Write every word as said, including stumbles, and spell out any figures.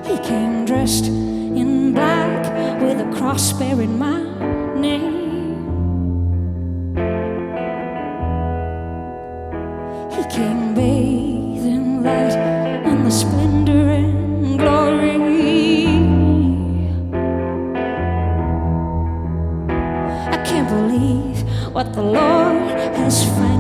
He came dressed in black with a cross bearing my name. He came bathed in light and the splendor and glory. I can't believe what the Lord has found.